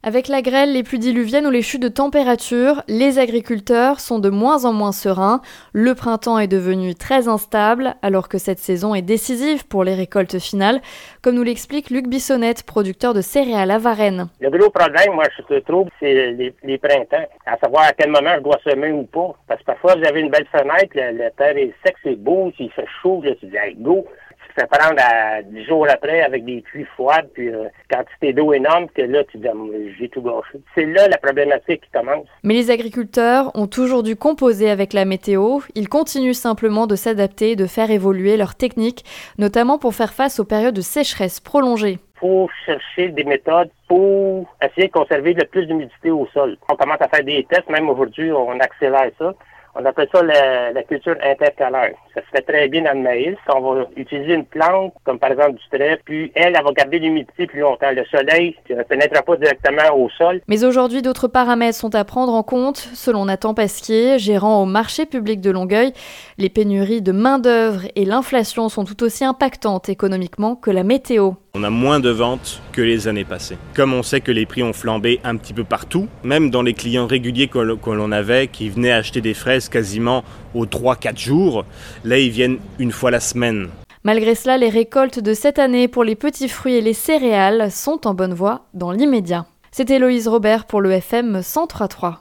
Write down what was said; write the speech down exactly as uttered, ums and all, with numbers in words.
Avec la grêle, les pluies diluviennes ou les chutes de température, les agriculteurs sont de moins en moins sereins. Le printemps est devenu très instable, alors que cette saison est décisive pour les récoltes finales, comme nous l'explique Luc Bissonnette, producteur de céréales à Varennes. Le gros problème, moi, je trouve, c'est les, les printemps. À savoir à quel moment je dois semer ou pas. Parce que parfois, vous avez une belle fenêtre, la, la terre est sec, c'est beau, s'il fait chaud, là, tu dis, hey, go! Tu te fais prendre à dix jours après avec des pluies froides, puis euh, quantité d'eau énorme, que là, tu dis, j'ai tout gâché. C'est là la problématique qui commence. Mais les agriculteurs ont toujours dû composer avec la météo. Ils continuent simplement de s'adapter et de faire évoluer leurs techniques, notamment pour faire face aux périodes de sécheresse prolongées. Il faut chercher des méthodes pour essayer de conserver le plus d'humidité au sol. On commence à faire des tests, même aujourd'hui, on accélère ça. On appelle ça la, la culture intercalaire. Ça se fait très bien dans le maïs. On va utiliser une plante, comme par exemple du trèfle, puis elle, elle va garder l'humidité plus longtemps. Le soleil ne pénètre pas directement au sol. Mais aujourd'hui, d'autres paramètres sont à prendre en compte. Selon Nathan Pasquier, gérant au marché public de Longueuil, les pénuries de main-d'œuvre et l'inflation sont tout aussi impactantes économiquement que la météo. On a moins de ventes que les années passées. Comme on sait que les prix ont flambé un petit peu partout, même dans les clients réguliers que l'on avait, qui venaient acheter des fraises quasiment aux trois quatre jours, là ils viennent une fois la semaine. Malgré cela, les récoltes de cette année pour les petits fruits et les céréales sont en bonne voie dans l'immédiat. C'était Héloïse Robert pour le F M cent trois virgule trois.